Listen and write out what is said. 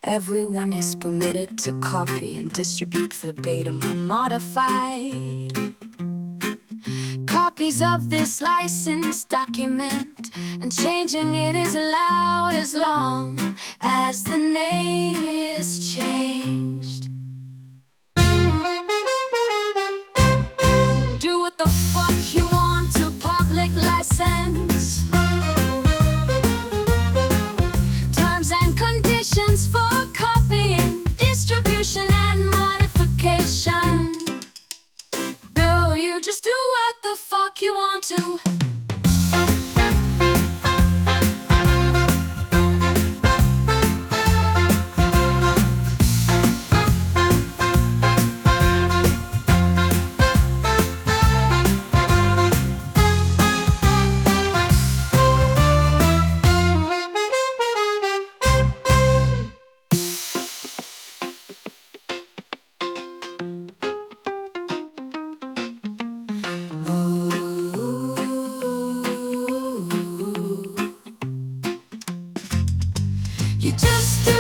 Everyone is permitted to copy and distribute verbatim unmodified copies of this licensed document, and changing it is allowed as long as the name is changed. Do what the fuck you want to public license. Terms and conditions for copying, distribution, and modification. No, you just do what the fuck you want to. You just do